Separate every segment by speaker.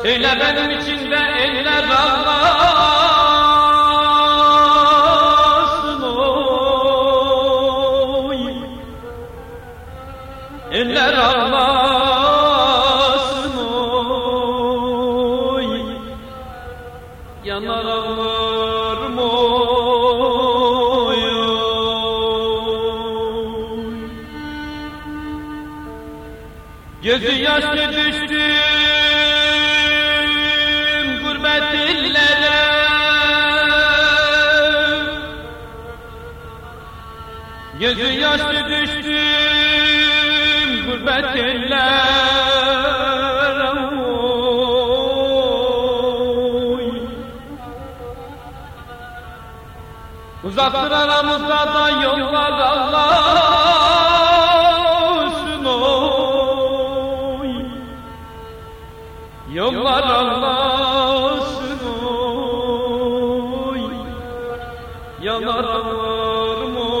Speaker 1: Eyle benim için de eller ağlasın oy. Eller ağlasın oy. Yanar ağlarım oy. Gözü yaşlı düştüm gurbet illere, gözü yaşlı düştüm gurbet illere oy. Uzaktır aramızda da yollar Allah'sın oy. Yollar Allah'sın oy. Yanar ağlarım oy.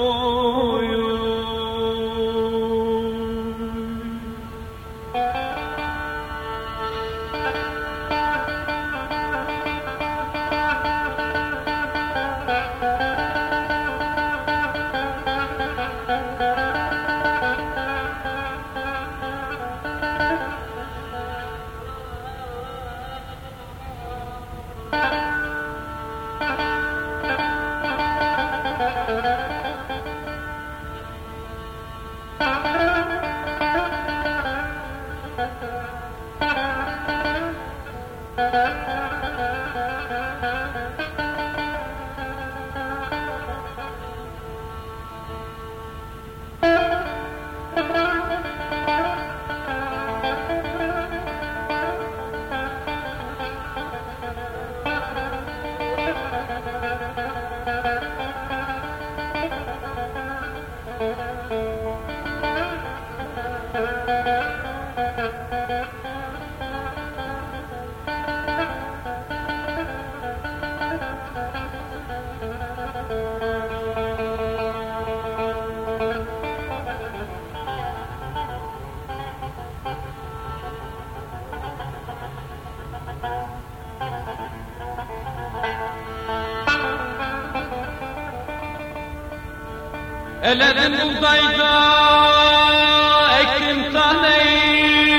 Speaker 1: Eledim buğdayda ektim taneyi,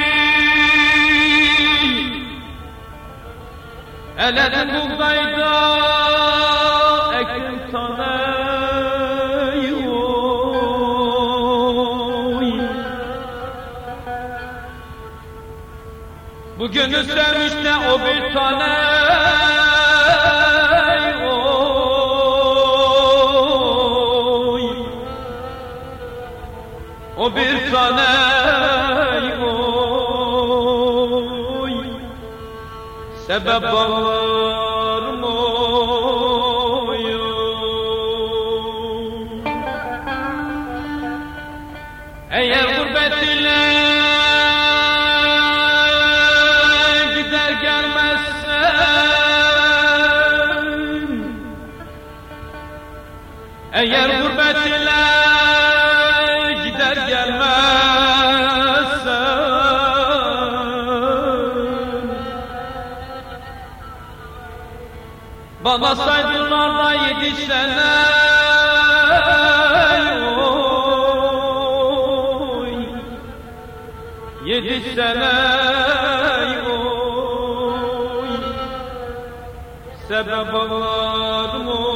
Speaker 1: eledim buğdayda ektim taneyi oy. Bugünü sevmiş de o bir tane o bir tane oy. Sebep ağlarım oy. Eğer gurbet ile gider gelmezsen, eğer gurbet ile gider gelmezsen, bana saydılar da 7 sene oy. 7 sene oy. Sebep ağlarım oy.